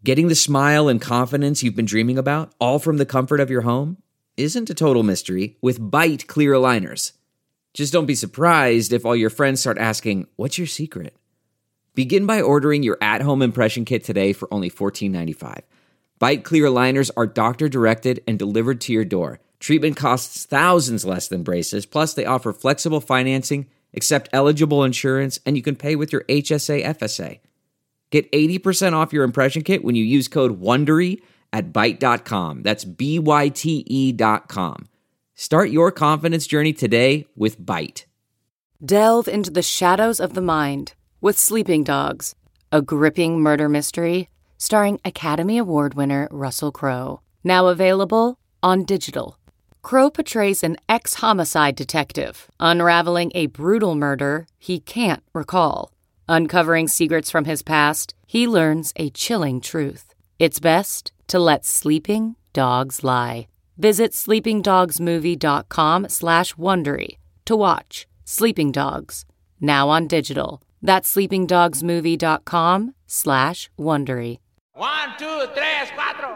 Getting the smile and confidence you've been dreaming about, all from the comfort of your home, isn't a total mystery with Byte clear aligners. Just don't be surprised if all your friends start asking, "What's your secret?" Begin by ordering your at-home impression kit today for only $14.95. Byte clear aligners are doctor-directed and delivered to your door. Treatment costs thousands less than braces, plus they offer flexible financing, accept eligible insurance, and you can pay with your HSA FSA. Get 80% off your impression kit when you use code WONDERY at Byte.com. That's BYTE.com. Start your confidence journey today with Byte. Delve into the shadows of the mind with Sleeping Dogs, a gripping murder mystery starring Academy Award winner Russell Crowe. Now available on digital. Crowe portrays an ex-homicide detective unraveling a brutal murder he can't recall. Uncovering secrets from his past, he learns a chilling truth. It's best to let sleeping dogs lie. Visit sleepingdogsmovie.com/Wondery to watch Sleeping Dogs, now on digital. That's sleepingdogsmovie.com/Wondery. 1, 2, 3, 4.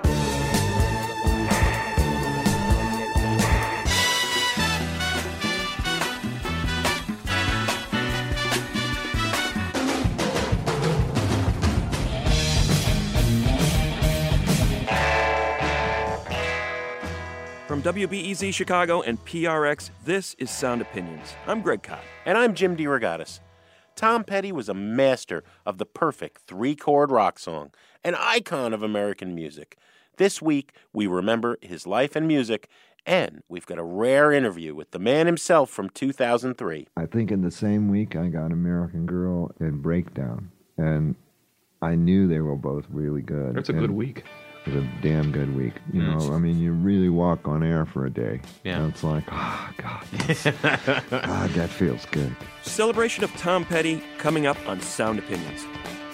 From WBEZ Chicago and PRX, this is Sound Opinions. I'm Greg Kot. And I'm Jim DeRogatis. Tom Petty was a master of the perfect three-chord rock song, an icon of American music. This week, we remember his life and music, and we've got a rare interview with the man himself from 2003. I think in the same week, I got American Girl and Breakdown, and I knew they were both really good. That's a good week. It was a damn good week. You know, I mean, you really walk on air for a day. Yeah. And it's like, oh, God. God, that feels good. Celebration of Tom Petty coming up on Sound Opinions.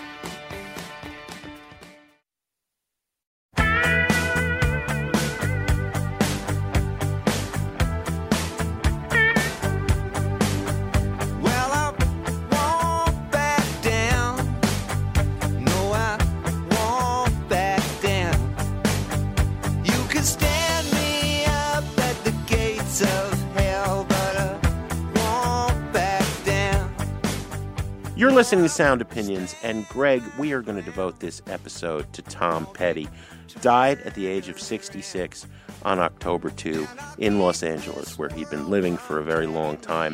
You're listening to Sound Opinions, and Greg, we are going to devote this episode to Tom Petty. Died at the age of 66 on October 2 in Los Angeles, where he'd been living for a very long time.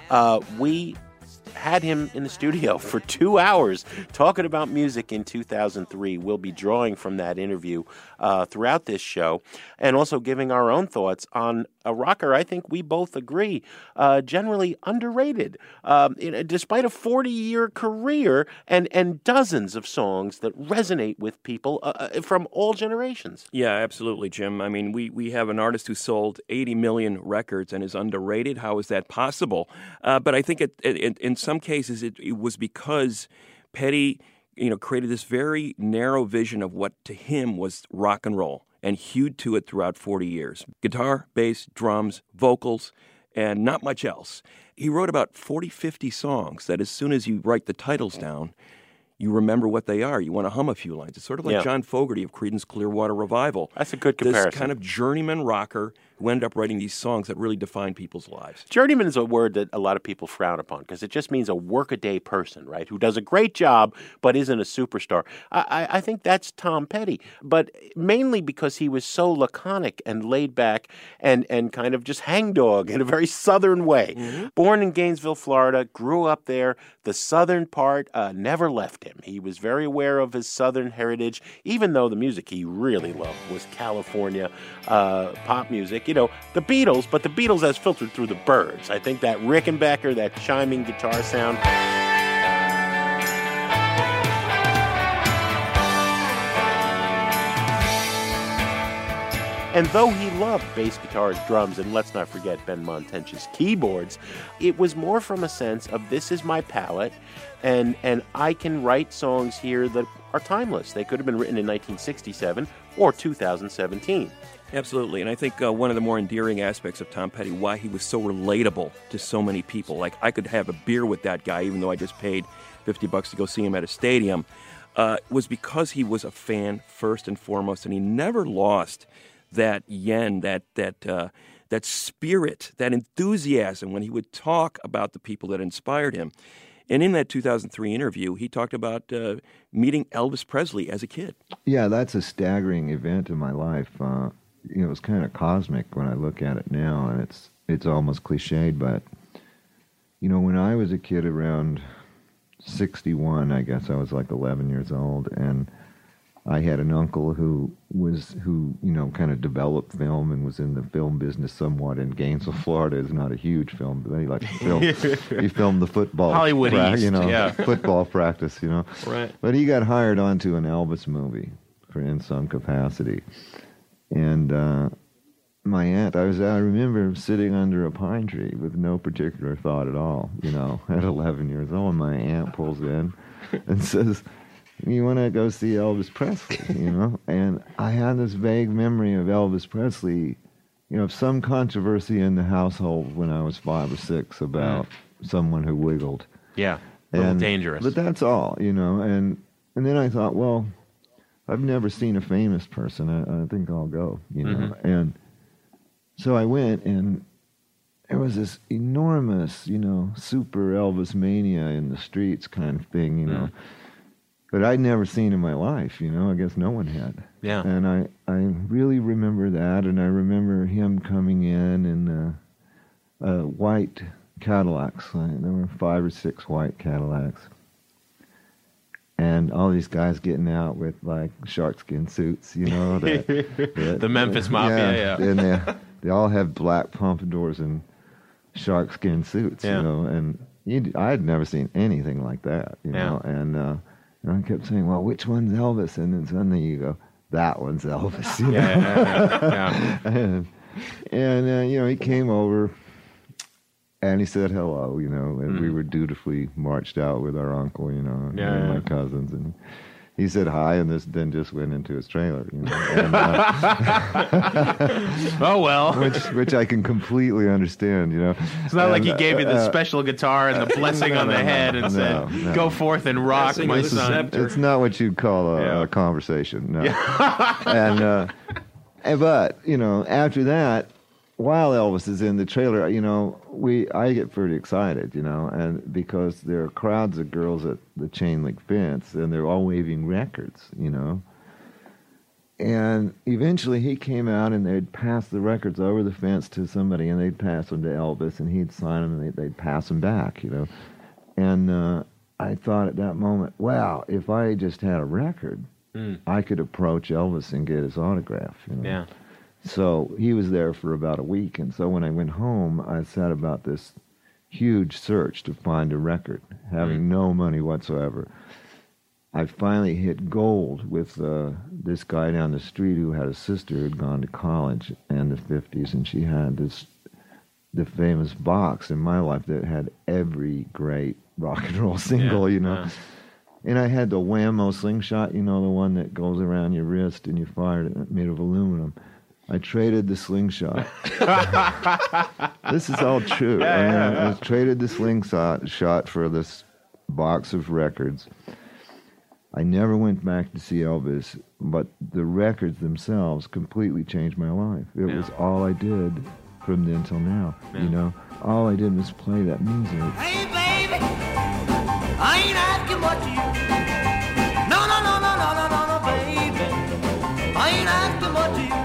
We had him in the studio for 2 hours talking about music in 2003. We'll be drawing from that interview throughout this show, and also giving our own thoughts on a rocker I think we both agree generally underrated. Despite a 40-year career and dozens of songs that resonate with people from all generations. Yeah, absolutely, Jim. I mean, we have an artist who sold 80 million records and is underrated. How is that possible? But I think in some cases it was because Petty, created this very narrow vision of what to him was rock and roll, and hewed to it throughout 40 years. Guitar, bass, drums, vocals, and not much else. He wrote about 40, 50 songs that as soon as you write the titles down, you remember what they are. You want to hum a few lines. It's sort of like John Fogerty of Creedence Clearwater Revival. That's a good comparison. This kind of journeyman rocker who ended up writing these songs that really define people's lives. Journeyman is a word that a lot of people frown upon because it just means a workaday person, right, who does a great job but isn't a superstar. I think that's Tom Petty, but mainly because he was so laconic and laid back and kind of just hangdog in a very southern way. Mm-hmm. Born in Gainesville, Florida, grew up there. The southern part never left him. He was very aware of his southern heritage, even though the music he really loved was California pop music. The Beatles, but the Beatles as filtered through the Byrds. I think that Rickenbacker, that chiming guitar sound. And though he loved bass guitars, drums, and let's not forget Ben Montench's keyboards, it was more from a sense of this is my palette, and I can write songs here that are timeless. They could have been written in 1967 or 2017. Absolutely, and I think one of the more endearing aspects of Tom Petty, why he was so relatable to so many people. Like, I could have a beer with that guy, even though I just paid $50 to go see him at a stadium. was because he was a fan first and foremost, and he never lost that yen, that spirit, that enthusiasm when he would talk about the people that inspired him. And in that 2003 interview, he talked about meeting Elvis Presley as a kid. Yeah, that's a staggering event in my life. It was kind of cosmic when I look at it now, and it's almost cliched, but when I was a kid around 61, I guess I was like 11 years old, and I had an uncle who kind of developed film and was in the film business somewhat in Gainesville, Florida. It's not a huge film, but he liked to film. He filmed the football, Hollywood East, football practice, Right. But he got hired onto an Elvis movie in some capacity, and my aunt, I remember sitting under a pine tree with no particular thought at all, at 11 years old. And my aunt pulls in and says, "You want to go see Elvis Presley?" And I had this vague memory of Elvis Presley, of some controversy in the household when I was 5 or 6 about someone who wiggled. Yeah, a little dangerous. But that's all, and then I thought, well, I've never seen a famous person. I think I'll go, and so I went, and there was this enormous, super Elvis mania in the streets kind of thing, But I'd never seen in my life, I guess no one had. Yeah. And I really remember that, and I remember him coming in white Cadillacs. There were 5 or 6 white Cadillacs. And all these guys getting out with, like, sharkskin suits, The Memphis Mafia, yeah. And they all have black pompadours and sharkskin suits, and I had never seen anything like that, and I kept saying, well, which one's Elvis? And then suddenly you go, that one's Elvis. Yeah. And he came over and he said hello, and we were dutifully marched out with our uncle, and my cousins. And he said hi, and then just went into his trailer, And, oh, well. Which I can completely understand, It's not like he gave you the special guitar and the blessing on the head and said, go forth and rock, my son. It's not what you'd call a conversation, no. And but, after that, while Elvis is in the trailer, I get pretty excited, and because there are crowds of girls at the chain link fence, and they're all waving records, And eventually he came out, and they'd pass the records over the fence to somebody, and they'd pass them to Elvis, and he'd sign them, and they'd pass them back, And I thought at that moment, wow, if I just had a record, I could approach Elvis and get his autograph, Yeah. So he was there for about a week, and so when I went home, I set about this huge search to find a record, having no money whatsoever. I finally hit gold with this guy down the street who had a sister who had gone to college in the 50s, and she had the famous box in my life that had every great rock and roll single, And I had the Whammo slingshot, the one that goes around your wrist and you fire it, made of aluminum. I traded the slingshot. This is all true. I traded the slingshot for this box of records. I never went back to see Elvis, but the records themselves completely changed my life. It was all I did from then till now. All I did was play that music. Hey, baby, I ain't asking what you. No, baby, I ain't asking what you.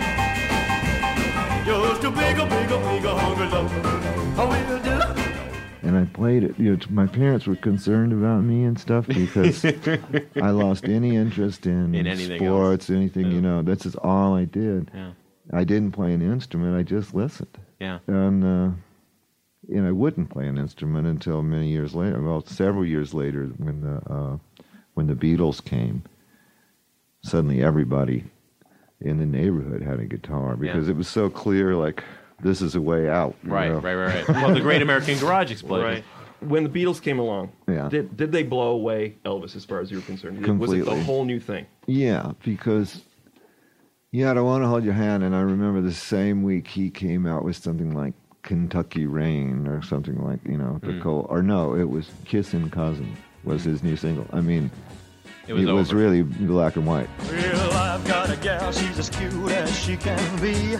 Just a bigger hungry love. I will do. And I played it. My parents were concerned about me and stuff because I lost any interest in anything sports, else. anything. This is all I did. Yeah. I didn't play an instrument. I just listened. Yeah. And I wouldn't play an instrument until many years later. Well, several years later, when the Beatles came, suddenly everybody in the neighborhood had a guitar because it was so clear, like, this is a way out. Right. Well, the Great American Garage Explosion. Right. When the Beatles came along, Yeah. did they blow away Elvis as far as you were concerned? Completely. Was it a whole new thing? Yeah, because I want to hold your hand, and I remember the same week he came out with something like Kentucky Rain or something like, it was Kissin' Cousin was his new single. I mean, It was over. really black and white. Well, I've got a gal, she's as cute as she can be.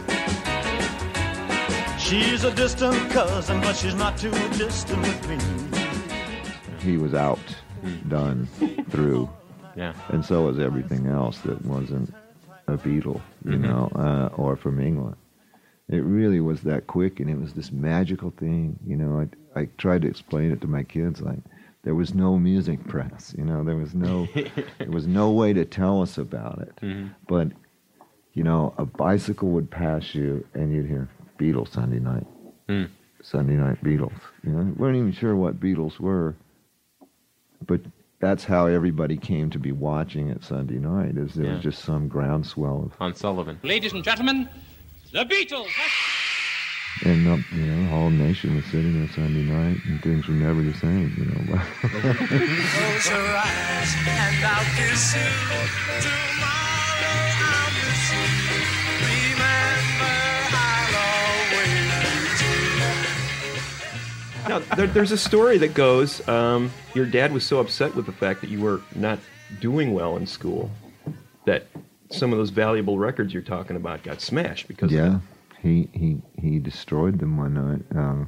She's a distant cousin, but she's not too distant with me. He was out, done, through. Yeah. And so was everything else that wasn't a Beatle, you know, or from England. It really was that quick, and it was this magical thing. You know, I tried to explain it to my kids, like, there was no music press, you know, there was no way to tell us about it. But, you know, a bicycle would pass you, and you'd hear Beatles Sunday night. Sunday night Beatles. You know, we weren't even sure what Beatles were, but that's how everybody came to be watching it Sunday night. There was just some groundswell of... On Sullivan. Ladies and gentlemen, the Beatles. And you know, the whole nation was sitting there Sunday night, and things were never the same, you know. Close your eyes and I'll kiss you. Tomorrow I'll miss you. Remember, I'll always do. Now, there's a story that goes, your dad was so upset with the fact that you were not doing well in school that some of those valuable records you're talking about got smashed because of that. He destroyed them one night.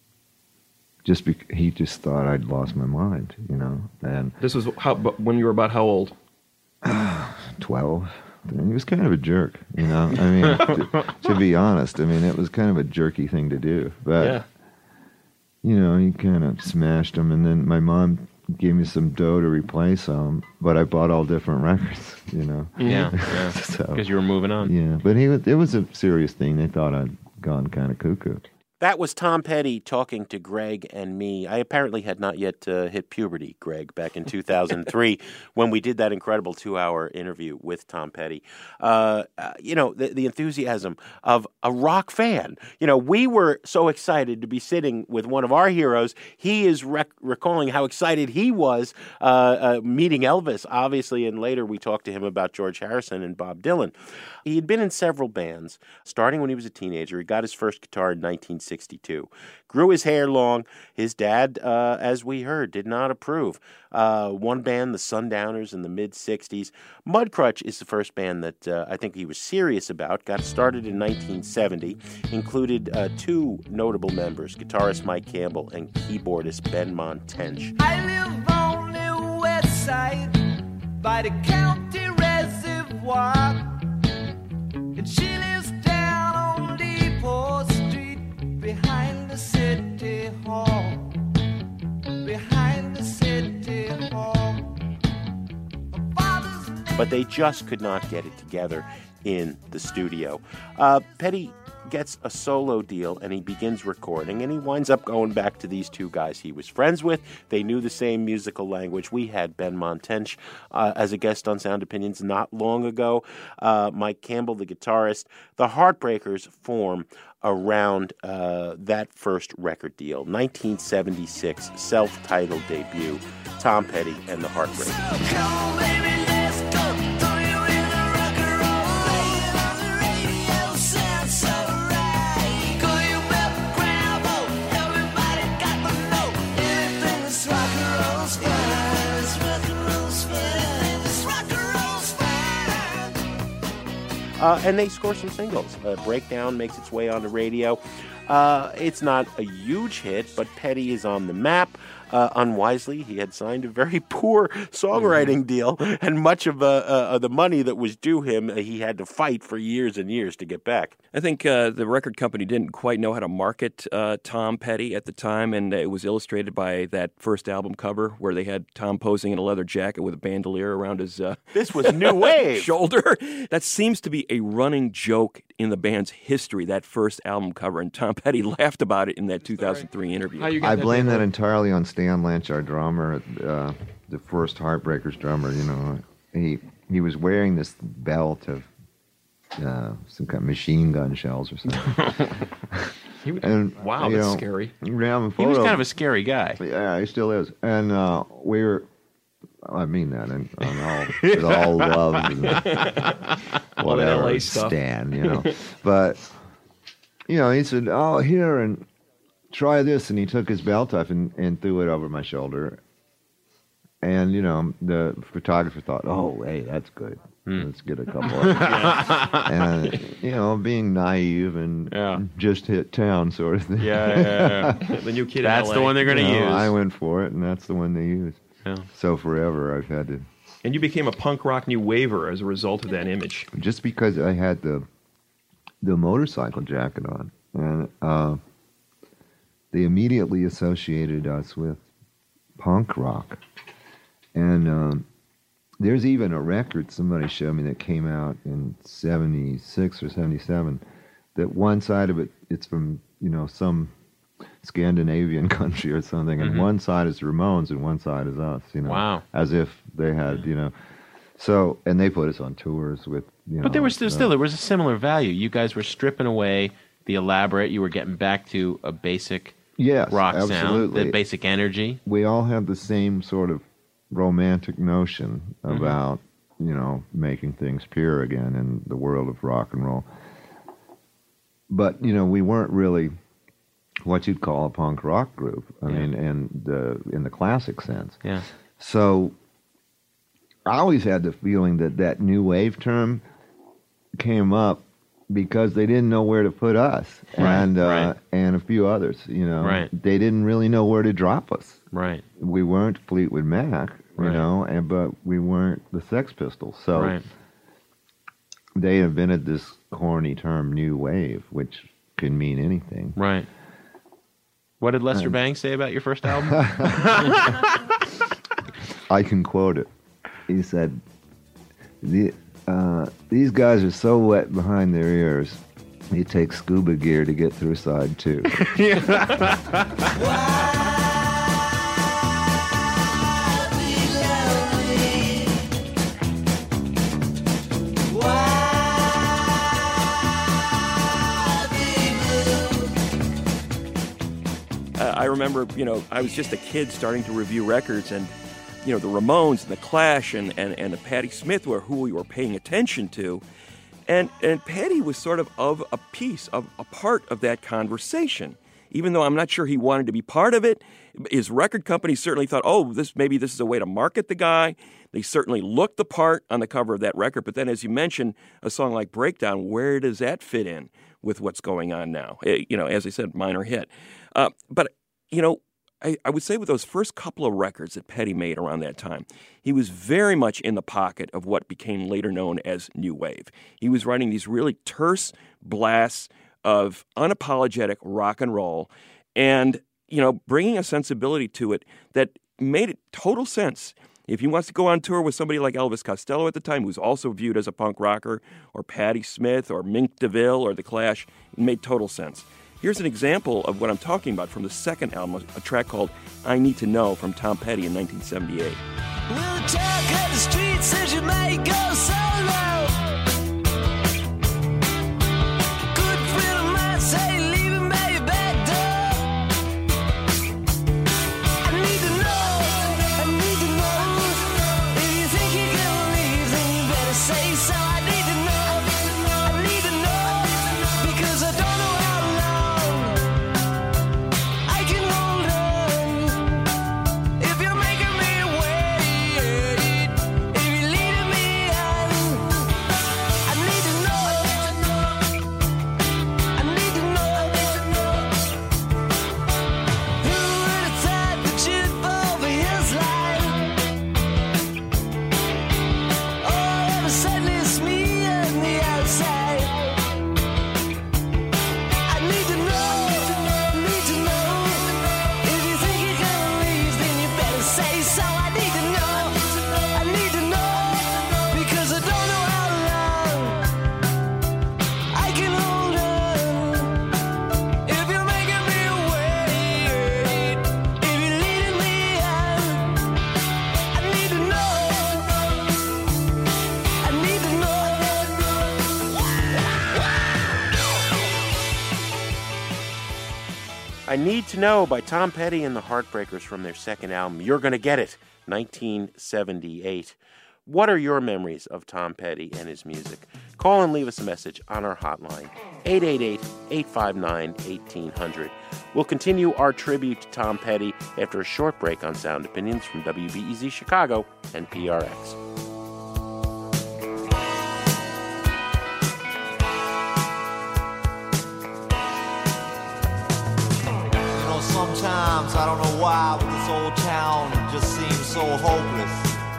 He just thought I'd lost my mind, you know. And this was when you were about how old? 12. And he was kind of a jerk, you know. I mean, to be honest, I mean, it was kind of a jerky thing to do. But, you know, he kind of smashed them. And then my mom gave me some dough to replace them, but I bought all different records, you know. Yeah, because you were moving on. Yeah, but it was a serious thing. They thought I'd gone kind of cuckoo. That was Tom Petty talking to Greg and me. I apparently had not yet hit puberty, Greg, back in 2003 when we did that incredible 2-hour interview with Tom Petty. You know, the enthusiasm of a rock fan. You know, we were so excited to be sitting with one of our heroes. He is recalling how excited he was meeting Elvis, obviously, and later we talked to him about George Harrison and Bob Dylan. He had been in several bands, starting when he was a teenager. He got his first guitar in 1962. Grew his hair long. His dad, as we heard, did not approve. One band, the Sundowners, in the mid-'60s. Mudcrutch is the first band that I think he was serious about. Got started in 1970. Included two notable members, guitarist Mike Campbell and keyboardist Benmont Tench. I live on the west side by the county reservoir. And she lives down on Depot Street behind the city hall. Behind the city hall. But they just could not get it together in the studio. Petty gets a solo deal and he begins recording, and he winds up going back to these two guys he was friends with. They knew the same musical language. We had Benmont Tench as a guest on Sound Opinions not long ago. Mike Campbell, the guitarist. The Heartbreakers form around that first record deal, 1976 self-titled debut, Tom Petty and the Heartbreakers. Come on, baby, let's go. Throw you in the rock and roll. Playing on the radio sounds so right. Call you Beth Crabo. Everybody got the note. Anything that's rock and roll's fine. It's rock and roll's fine. It's rock and roll's fine. And they score some singles. Breakdown makes its way on the radio. It's not a huge hit, but Petty is on the map. Unwisely, he had signed a very poor songwriting deal, and much of the money that was due him, he had to fight for years and years to get back. I think the record company didn't quite know how to market Tom Petty at the time, and it was illustrated by that first album cover where they had Tom posing in a leather jacket with a bandolier around his This was new wave. shoulder. That seems to be a running joke in the band's history, that first album cover, and Tom Petty laughed about it in that 2003 interview. I blame that entirely on Stan Lynch, our drummer, the first Heartbreakers drummer. You know, he was wearing this belt of some kind of machine gun shells or something. Wow, that's scary. He was kind of a scary guy. Yeah, he still is. And we were. I mean that, and with all love and whatever, LA stuff. Stan, you know. But you know, he said, "Oh, here and try this," and he took his belt off and threw it over my shoulder. And, the photographer thought, oh, hey, that's good. Let's get a couple of And, being naive and just hit town sort of thing. Yeah. The new kid That's in LA. the one they're going to use. I went for it, and that's the one they used. Yeah. So forever I've had to... And you became a punk rock new waver as a result of that image. Just because I had the motorcycle jacket on. And they immediately associated us with punk rock. And there's even a record somebody showed me that came out in 76 or 77, that one side of it, it's from, some Scandinavian country or something, and one side is Ramones and one side is us, Wow. As if they had, So, and they put us on tours with, But there was still there was a similar value. You guys were stripping away the elaborate. You were getting back to a basic rock sound, absolutely. the basic energy. We all have the same sort of romantic notion about, making things pure again in the world of rock and roll. But, we weren't really what you'd call a punk rock group. I mean, in the classic sense. Yeah. So I always had the feeling that new wave term came up because they didn't know where to put us and a few others. Right. They didn't really know where to drop us. Right. We weren't Fleetwood Mac, but we weren't the Sex Pistols. So they invented this corny term, new wave, which can mean anything. Right. What did Lester Bangs say about your first album? I can quote it. He said, these guys are so wet behind their ears, it takes scuba gear to get through side 2. I remember, I was just a kid starting to review records, and, the Ramones and the Clash and the Patti Smith were who we were paying attention to. And Patti was sort of a piece, of a part of that conversation. Even though I'm not sure he wanted to be part of it, his record company certainly thought, maybe this is a way to market the guy. They certainly looked the part on the cover of that record. But then, as you mentioned, a song like Breakdown, where does that fit in with what's going on now? As I said, minor hit. But I would say with those first couple of records that Petty made around that time, he was very much in the pocket of what became later known as New Wave. He was writing these really terse blasts of unapologetic rock and roll and, bringing a sensibility to it that made it total sense. If he wants to go on tour with somebody like Elvis Costello at the time, who's also viewed as a punk rocker, or Patti Smith, or Mink DeVille, or The Clash, it made total sense. Here's an example of what I'm talking about from the second album, a track called I Need to Know from Tom Petty in 1978. We'll talk at the streets as you may go solo. Good friend of mine say leave him by your back door. I need to know if you think you're gonna leave, then you better say so. I need to know, because I don't know how long I can hold on. If you're making me wait, if you're leading me on, I need to know. Who would have thought that you'd fall for his line? Oh, ever suddenly it's me on the outside. I need to know. If you think you're gonna leave, then you better say so. I need to know, because I don't know how long I can hold on. If you're making me wait, if you're leading me on, I need to know. I Need to Know by Tom Petty and the Heartbreakers from their second album, You're Gonna Get It, 1978. What are your memories of Tom Petty and his music? Call and leave us a message on our hotline, 888-859-1800. We'll continue our tribute to Tom Petty after a short break on Sound Opinions from WBEZ Chicago and PRX. Sometimes, I don't know why, but this old town just seems so hopeless.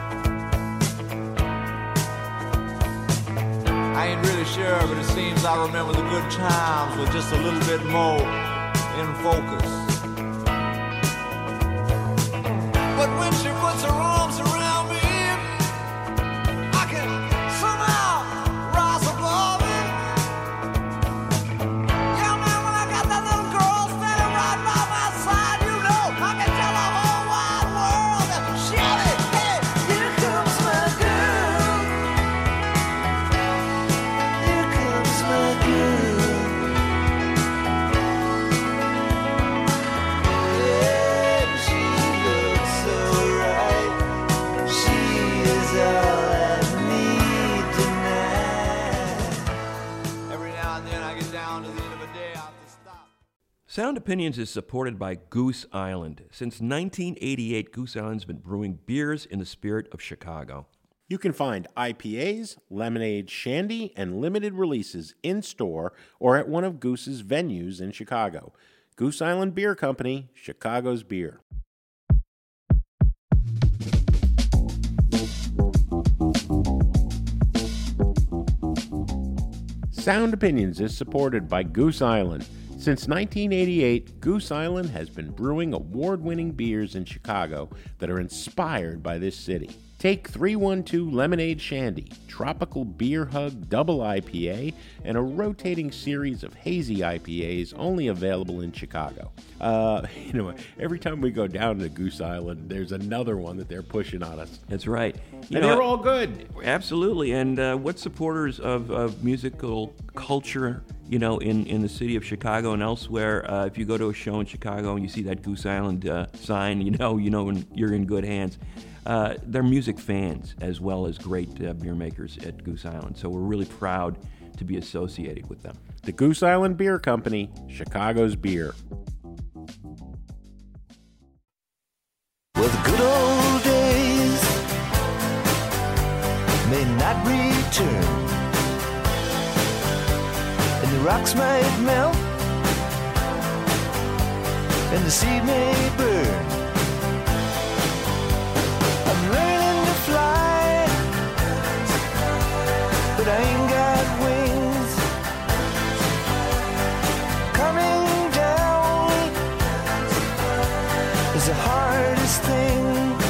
I ain't really sure, but it seems I remember the good times with just a little bit more in focus. But when she puts her arms around me, I can somehow rise above it. Yeah, man, when I got that little girl standing right by my side, you know, I can tell the whole wide world that shout it, hey, here comes my girl. Here comes my girl. Yeah, she looks so right. She is all I need tonight. Every now and then I get down to the end of a day, I have to stop. Sound Opinions is supported by Goose Island. Since 1988, Goose Island's been brewing beers in the spirit of Chicago. You can find IPAs, lemonade, shandy, and limited releases in-store or at one of Goose's venues in Chicago. Goose Island Beer Company, Chicago's beer. Sound Opinions is supported by Goose Island. Since 1988, Goose Island has been brewing award-winning beers in Chicago that are inspired by this city. Take 312 Lemonade Shandy, Tropical Beer Hug Double IPA, and a rotating series of hazy IPAs only available in Chicago. Every time we go down to Goose Island, there's another one that they're pushing on us. That's right. And they're all good. Absolutely. And what supporters of musical culture, in the city of Chicago and elsewhere, if you go to a show in Chicago and you see that Goose Island sign, you know you're in good hands. They're music fans as well as great beer makers at Goose Island. So we're really proud to be associated with them. The Goose Island Beer Company, Chicago's beer. Well, the good old days may not return, and the rocks might melt, and the sea may burn. I'm learning to fly, but I ain't got wings. Coming down is the hardest thing.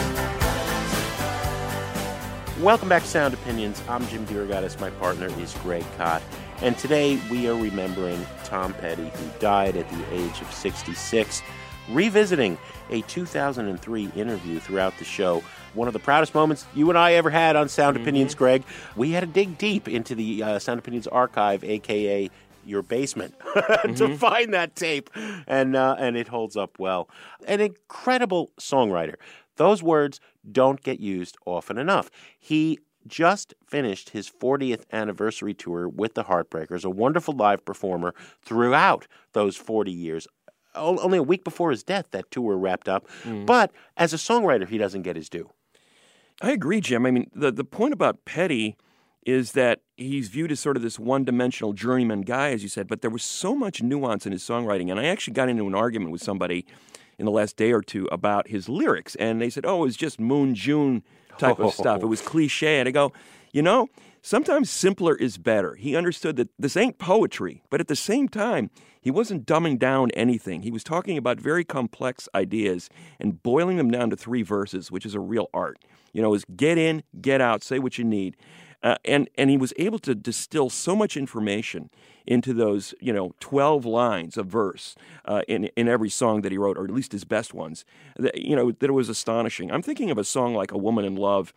Welcome back to Sound Opinions. I'm Jim Derogatis. My partner is Greg Kot. And today we are remembering Tom Petty, who died at the age of 66, revisiting a 2003 interview throughout the show. One of the proudest moments you and I ever had on Sound Opinions, Greg. We had to dig deep into the Sound Opinions archive, a.k.a. your basement, to find that tape, and it holds up well. An incredible songwriter. Those words don't get used often enough. He just finished his 40th anniversary tour with the Heartbreakers, a wonderful live performer throughout those 40 years. Only a week before his death, that tour wrapped up. But as a songwriter, he doesn't get his due. I agree, Jim. I mean, the point about Petty is that he's viewed as sort of this one-dimensional journeyman guy, as you said, but there was so much nuance in his songwriting. And I actually got into an argument with somebody in the last day or two about his lyrics. And they said, it was just Moon June type of stuff. It was cliche. And I go, sometimes simpler is better. He understood that this ain't poetry, but at the same time, he wasn't dumbing down anything. He was talking about very complex ideas and boiling them down to 3 verses, which is a real art. Is get in, get out, say what you need. And he was able to distill so much information into those, 12 lines of verse in every song that he wrote, or at least his best ones, that it was astonishing. I'm thinking of a song like A Woman in Love,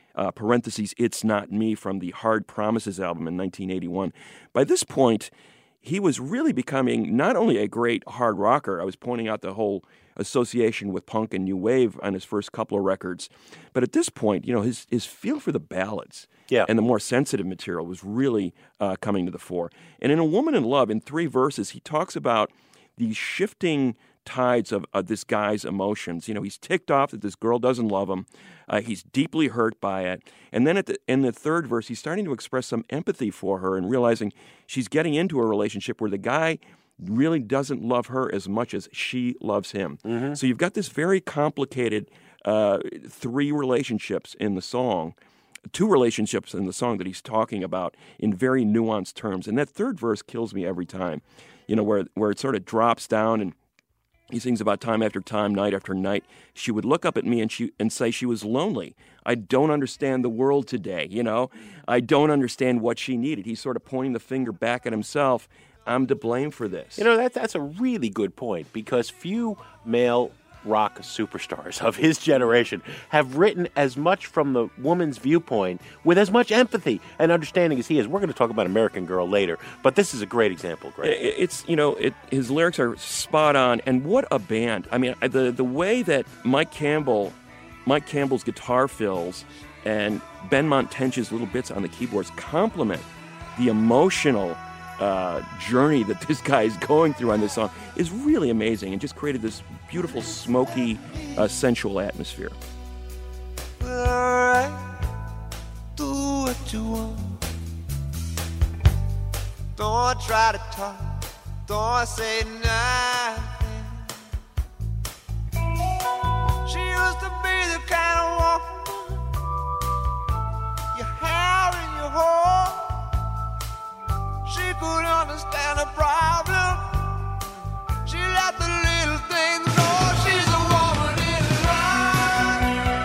parentheses, It's Not Me, from the Hard Promises album in 1981. By this point, he was really becoming not only a great hard rocker. I was pointing out the whole association with punk and new wave on his first couple of records. But at this point, his feel for the ballads and the more sensitive material was really coming to the fore. And in A Woman in Love, in 3 verses, he talks about these shifting tides of this guy's emotions. He's ticked off that this girl doesn't love him. He's deeply hurt by it. And then in the 3rd verse, he's starting to express some empathy for her and realizing she's getting into a relationship where the guy really doesn't love her as much as she loves him. Mm-hmm. So you've got this very complicated 3 relationships in the song, 2 relationships in the song that he's talking about in very nuanced terms. And that 3rd verse kills me every time, where it sort of drops down and he sings about time after time, night after night. She would look up at me and say she was lonely. I don't understand the world today, I don't understand what she needed. He's sort of pointing the finger back at himself. I'm to blame for this. That's a really good point, because few male rock superstars of his generation have written as much from the woman's viewpoint with as much empathy and understanding as he is. We're going to talk about American Girl later, but this is a great example, Greg. His lyrics are spot on, and what a band. I mean, the way that Mike Campbell's guitar fills and Benmont Tench's little bits on the keyboards complement the emotional journey that this guy is going through on this song is really amazing, and just created this beautiful, smoky, sensual atmosphere. Well, alright, do what you want. Don't try to talk, don't say nothing. She used to be the kind of woman you have in your home. She could understand a problem. She let the little things go. She's a woman in love.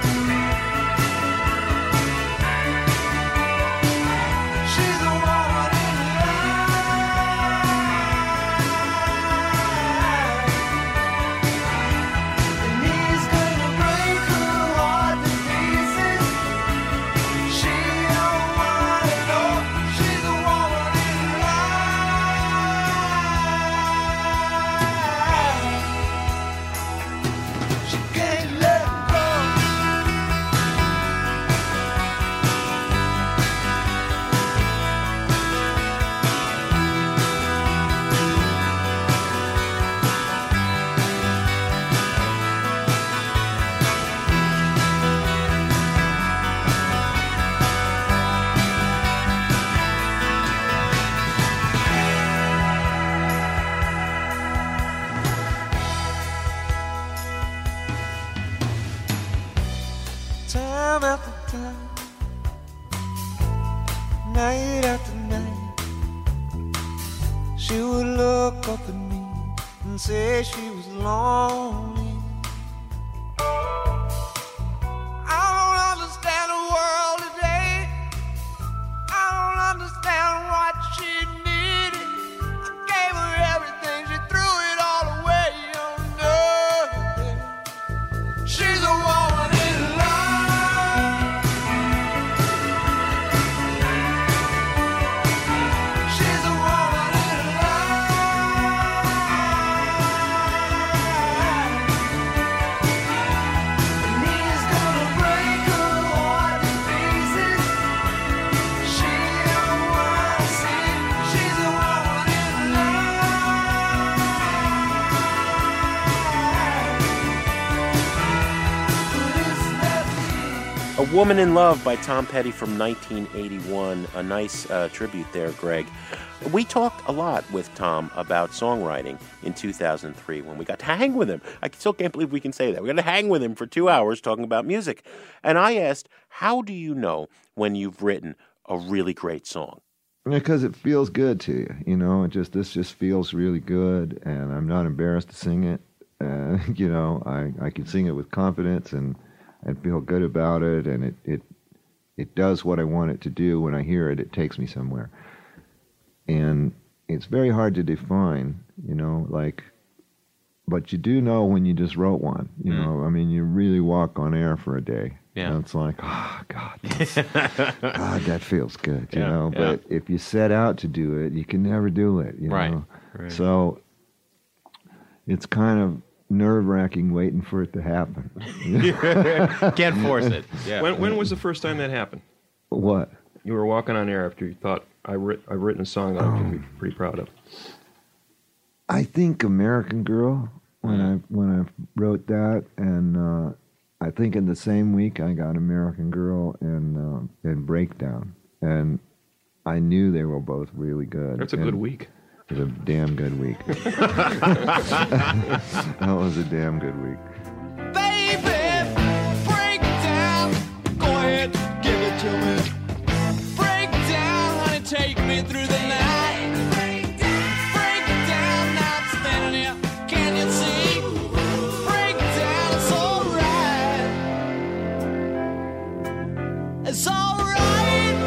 She's a woman in love. And he's gonna break her heart to pieces. She don't wanna know. She's a woman in love. She can't let go. Time after time, night after night, she would look up at me and say she was lonely. I don't understand the world today. I don't understand what she needed. I gave her everything, she threw it all away on another day. She's a woman in love. She's a woman in love. And he's gonna break her heart to pieces. She don't wanna see. She's a woman in love. A Woman in Love by Tom Petty from 1981. A nice tribute there, Greg. We talked a lot with Tom about songwriting in 2003 when we got to hang with him. I still can't believe we can say that. We got to hang with him for 2 hours talking about music. And I asked, how do you know when you've written a really great song? Because it feels good to you, this just feels really good, and I'm not embarrassed to sing it. I can sing it with confidence and feel good about it, and it does what I want it to do. When I hear it, it takes me somewhere. And it's very hard to define, like but you do know when you just wrote one. You know, I mean, you really walk on air for a day. Yeah. And it's like, oh, God, God, that feels good, you Yeah, know. yeah. But if you set out to do it, you can never do it, you Right, know. right. So it's kind of nerve-wracking waiting for it to happen. Can't force it. Yeah. When was the first time that happened? What? You were walking on air after you thought, I've written a song that I can be pretty proud of. I think American Girl, when I wrote that, and I think in the same week I got American Girl and Breakdown, and I knew they were both really good. That's a good week. It was a damn good week. That was a damn good week. Baby, break down. Go ahead, give it to me. Break down, honey, take me through the night. Break down, now I'm standing here. Can you see? Break down, it's alright. It's alright.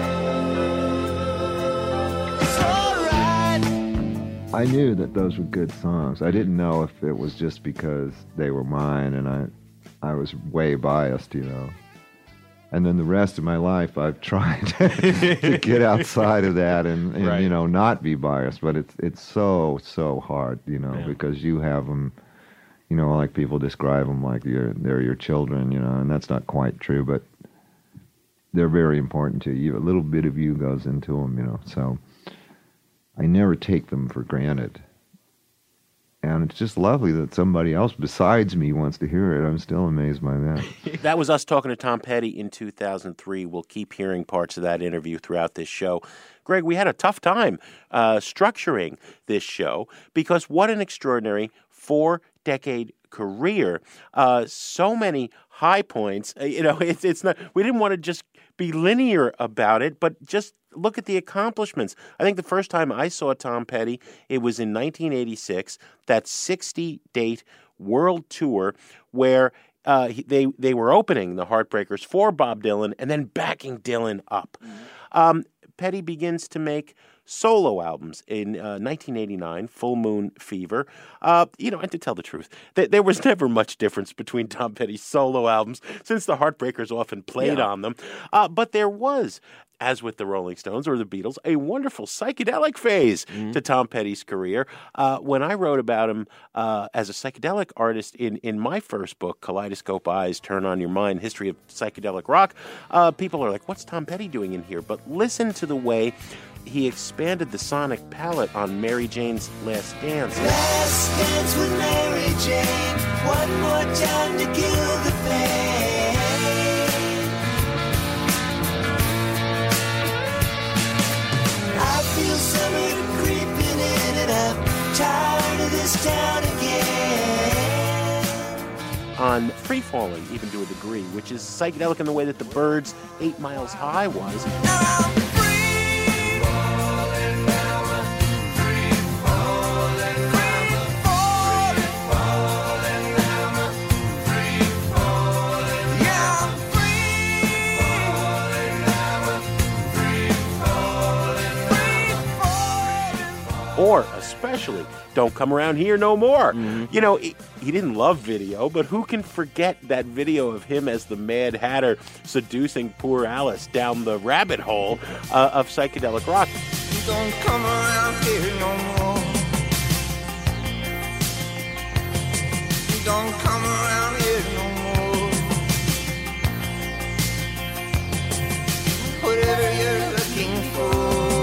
It's alright. I knew that those were good songs. I didn't know if it was just because they were mine and I was way biased, you know. And then the rest of my life I've tried to get outside of that and Right. you know, not be biased. But it's so hard, you know, because you have them, you know, like people describe them like they're your children, you know, and that's not quite true, but they're very important to you. A little bit of you goes into them, you know, so I never take them for granted. And it's just lovely that somebody else besides me wants to hear it. I'm still amazed by that. That was us talking to Tom Petty in 2003. We'll keep hearing parts of that interview throughout this show. Greg, we had a tough time structuring this show because what an extraordinary 4-decade career. So many high points. You know, it's not. We didn't want to just be linear about it, but just look at the accomplishments. I think the first time I saw Tom Petty, it was in 1986, that 60-date world tour where they were opening the Heartbreakers for Bob Dylan and then backing Dylan up. Petty begins to make solo albums in 1989, Full Moon Fever. You know, and to tell the truth, there was never much difference between Tom Petty's solo albums since the Heartbreakers often played on them. But there was, as with the Rolling Stones or the Beatles, a wonderful psychedelic phase to Tom Petty's career. When I wrote about him as a psychedelic artist in my first book, Kaleidoscope Eyes, Turn on Your Mind, History of Psychedelic Rock, people are like, what's Tom Petty doing in here? But listen to the way he expanded the sonic palette on Mary Jane's Last Dance. Last dance with Mary Jane. One more time to kill the pain. I feel summer creeping in and I'm tired of this town again. On Free Falling, even to a degree, which is psychedelic in the way that the Byrds' 8 Miles High was. Or, especially, Don't Come Around Here No More. You know, he didn't love video, but who can forget that video of him as the Mad Hatter seducing poor Alice down the rabbit hole of psychedelic rock? Don't come around here no more. Don't come around here no more. Whatever you're looking for.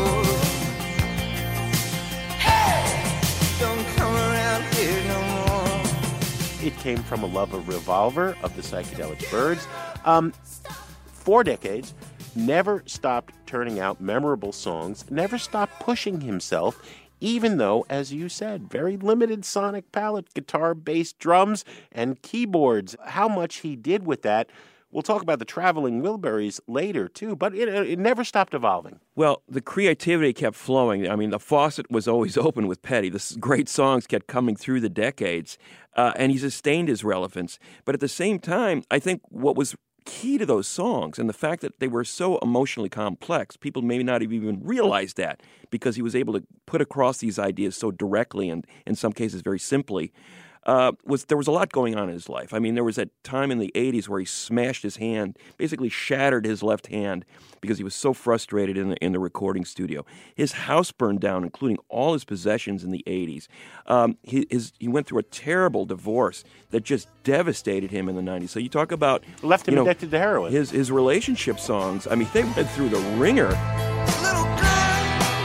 Hey! Don't come around here no more. It came from a love of Revolver, of the psychedelic Byrds. 4 decades, never stopped turning out memorable songs, never stopped pushing himself, even though, as you said, very limited sonic palette, guitar, bass, drums, and keyboards. How much he did with that, we'll talk about the Traveling Wilburys later, too, but it never stopped evolving. Well, the creativity kept flowing. I mean, the faucet was always open with Petty. The great songs kept coming through the decades, and he sustained his relevance. But at the same time, I think what was key to those songs and the fact that they were so emotionally complex, people may not have even realized that because he was able to put across these ideas so directly and in some cases very simply. there was a lot going on in his life. I mean, there was that time in the 80s where he smashed his hand, basically shattered his left hand because he was so frustrated in the recording studio. His house burned down, including all his possessions in the 80s. He went through a terrible divorce that just devastated him in the 90s. So you talk about... Left him addicted to heroin. His relationship songs, I mean, they went through the ringer. Little girl,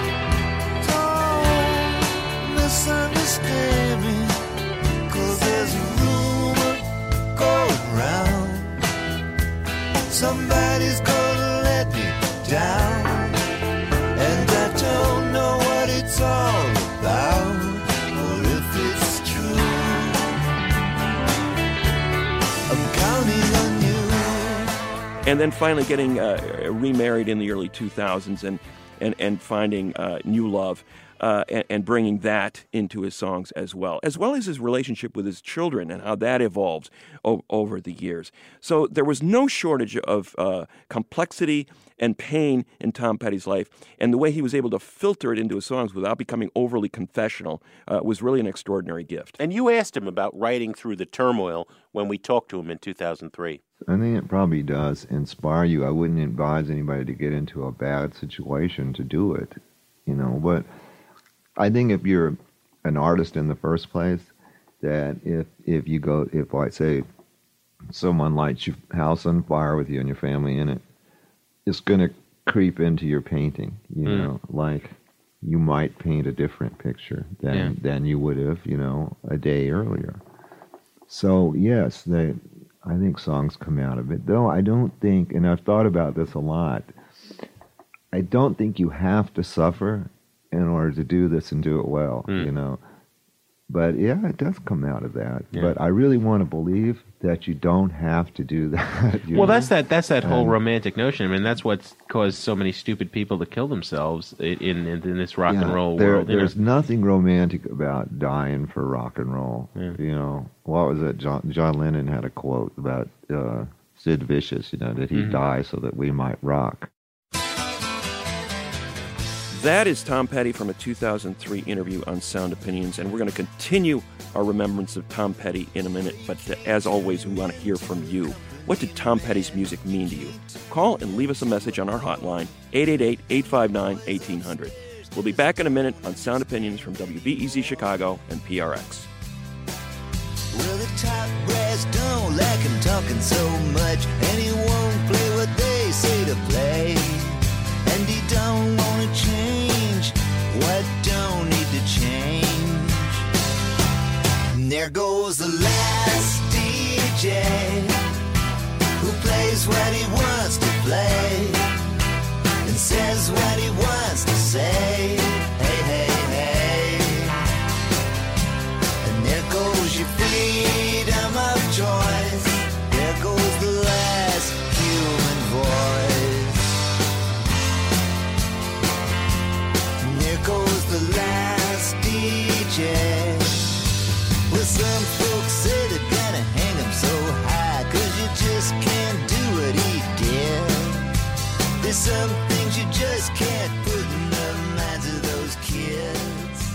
don't misunderstand me, 'cause there's a rumor going round. Somebody's gonna let me down, and I don't know what it's all about, or if it's true. I'm counting on you. And then finally getting remarried in the early 2000s and finding new love and bringing that into his songs as well as his relationship with his children and how that evolved over the years. So there was no shortage of complexity and pain in Tom Petty's life, and the way he was able to filter it into his songs without becoming overly confessional was really an extraordinary gift. And you asked him about writing through the turmoil when we talked to him in 2003. I think it probably does inspire you. I wouldn't advise anybody to get into a bad situation to do it, but I think if you're an artist in the first place, that if I say someone lights your house on fire with you and your family in it, it's going to creep into your painting, like you might paint a different picture than you would have, a day earlier. So yes, I think songs come out of it, though I don't think, and I've thought about this a lot, I don't think you have to suffer in order to do this and do it well, But yeah, it does come out of that. Yeah. But I really want to believe that you don't have to do that. Well, that's that whole romantic notion. I mean, that's what's caused so many stupid people to kill themselves in this rock and roll world. There's nothing romantic about dying for rock and roll. Yeah. What was it? John Lennon had a quote about Sid Vicious, that he die so that we might rock. That is Tom Petty from a 2003 interview on Sound Opinions, and we're going to continue our remembrance of Tom Petty in a minute, but as always, we want to hear from you. What did Tom Petty's music mean to you? Call and leave us a message on our hotline, 888-859-1800. We'll be back in a minute on Sound Opinions from WBEZ Chicago and PRX. Well, the top brass don't like him talking so much, and he won't play what they say to play. And he don't want to change what don't need to change. And there goes the last DJ who plays what he wants to play and says what he wants to say. Hey, hey, hey. And there goes your freedom of choice. There goes the last human voice. Goes the last DJ. Well, some folks say they're gonna hang him so high, 'cause you just can't do what he did. There's some things you just can't put in the minds of those kids.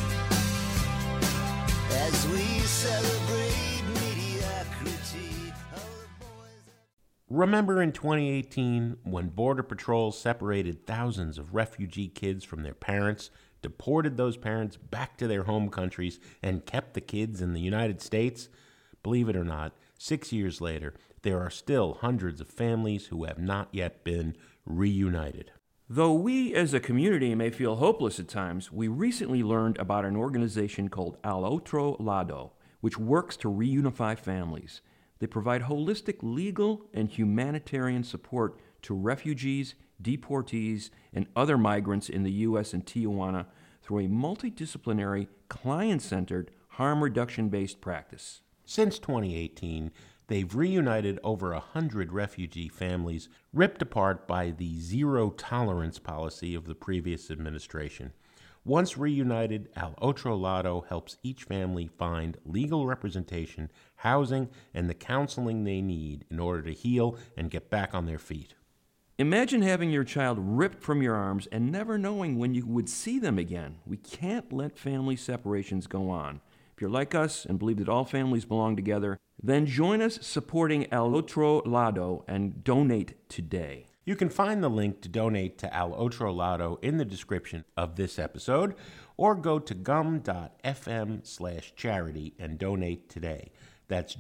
As we celebrate mediocrity. Remember in 2018 when Border Patrol separated thousands of refugee kids from their parents, deported those parents back to their home countries, and kept the kids in the United States? Believe it or not, 6 years later, there are still hundreds of families who have not yet been reunited. Though we as a community may feel hopeless at times, we recently learned about an organization called Al Otro Lado, which works to reunify families. They provide holistic legal and humanitarian support to refugees, deportees, and other migrants in the U.S. and Tijuana through a multidisciplinary, client-centered, harm reduction-based practice. Since 2018, they've reunited over 100 refugee families ripped apart by the zero-tolerance policy of the previous administration. Once reunited, Al Otro Lado helps each family find legal representation, housing, and the counseling they need in order to heal and get back on their feet. Imagine having your child ripped from your arms and never knowing when you would see them again. We can't let family separations go on. If you're like us and believe that all families belong together, then join us supporting El Otro Lado and donate today. You can find the link to donate to Al Otro Lado in the description of this episode, or go to gum.fm/charity and donate today. That's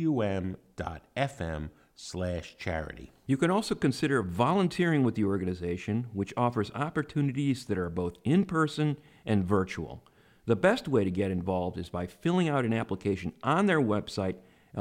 gum.fm/charity. You can also consider volunteering with the organization, which offers opportunities that are both in-person and virtual. The best way to get involved is by filling out an application on their website,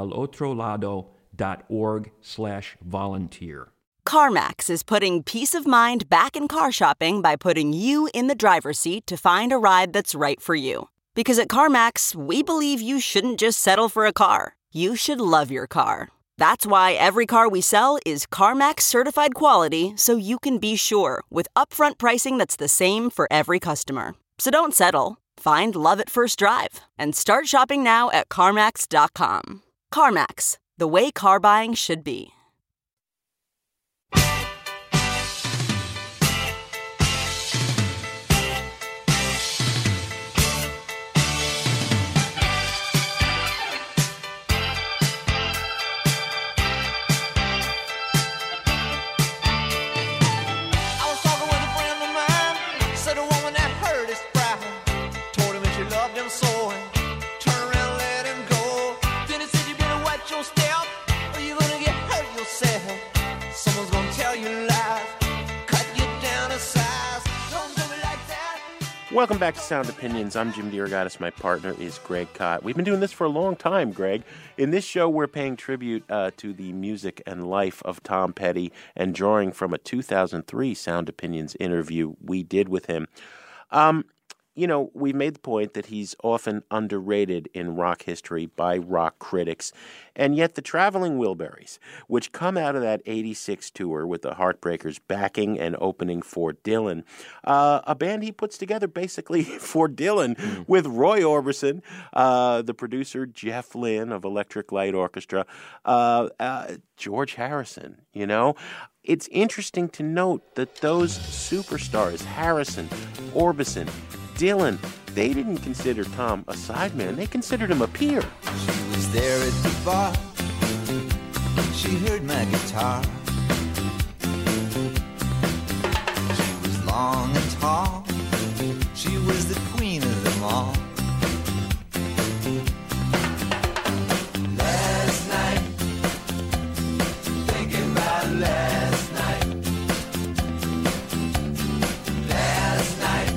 elotrolado.org/volunteer. CarMax is putting peace of mind back in car shopping by putting you in the driver's seat to find a ride that's right for you. Because at CarMax, we believe you shouldn't just settle for a car. You should love your car. That's why every car we sell is CarMax certified quality, so you can be sure with upfront pricing that's the same for every customer. So don't settle. Find love at first drive and start shopping now at CarMax.com. CarMax, the way car buying should be. I was talking with a friend of mine, said a woman that hurt his pride, told him that she loved him so, and turned around and let him go. Then he said, you better watch your step, or you're gonna get hurt yourself. Someone's gonna tell you lies, cut you down to size. Don't do me like that. Welcome back to Sound Opinions. I'm Jim DeRogatis. My partner is Greg Kot. We've been doing this for a long time, Greg. In this show, we're paying tribute to the music and life of Tom Petty and drawing from a 2003 Sound Opinions interview we did with him. You know, we made the point that he's often underrated in rock history by rock critics, and yet the Traveling Wilburys, which come out of that 86 tour with the Heartbreakers backing and opening for Dylan, a band he puts together basically for Dylan with Roy Orbison, the producer Jeff Lynne of Electric Light Orchestra, George Harrison, you know. It's interesting to note that those superstars, Harrison, Orbison, Dylan, they didn't consider Tom a sideman. They considered him a peer. She was there at the bar, she heard my guitar. She was long and tall, she was the queen of them all. Last night, thinking about last night. Last night,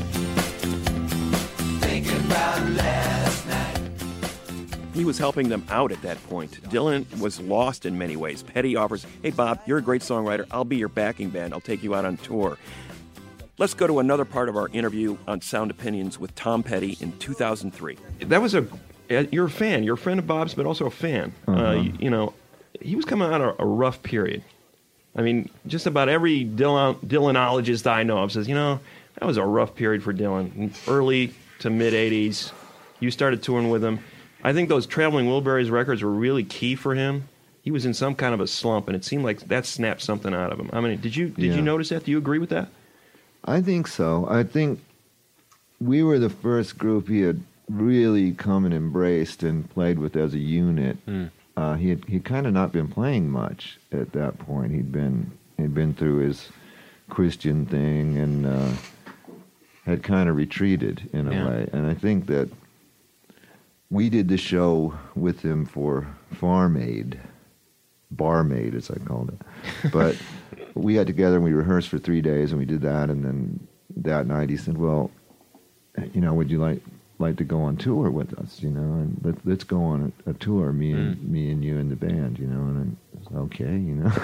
thinking about last night. He was helping them out at that point. Dylan was lost in many ways. Petty offers, hey, Bob, you're a great songwriter. I'll be your backing band. I'll take you out on tour. Let's go to another part of our interview on Sound Opinions with Tom Petty in 2003. That was you're a fan. You're a friend of Bob's, but also a fan. You know, he was coming out of a rough period. I mean, just about every Dylanologist I know of says, you know, that was a rough period for Dylan. Early to mid-'80s, you started touring with him. I think those Traveling Wilburys records were really key for him. He was in some kind of a slump, and it seemed like that snapped something out of him. I mean, did you notice that? Do you agree with that? I think so. I think we were the first group he had really come and embraced and played with as a unit. He'd kind of not been playing much at that point. He'd been through his Christian thing and had kind of retreated in a way. And I think that we did the show with him for Barmaid, as I called it. But we got together and we rehearsed for 3 days, and we did that. And then that night he said, well, you know, would you like to go on tour with us, you know, and let's go on a tour, me and you and the band, you know. And I said, okay, you know.